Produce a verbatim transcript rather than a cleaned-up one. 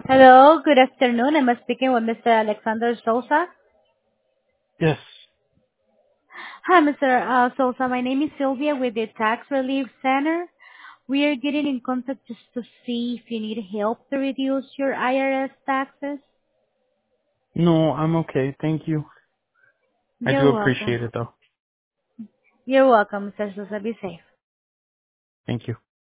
Hello, good afternoon. I'm speaking with Mister Alexander Sosa. Yes. Hi, Mister Uh, Sosa. My name is Sylvia with the Tax Relief Center. We are getting in contact just to see if you need help to reduce your I R S taxes. No, I'm okay. Thank you. I You're do welcome. appreciate it though. You're welcome, Mister Sosa. Be safe. Thank you.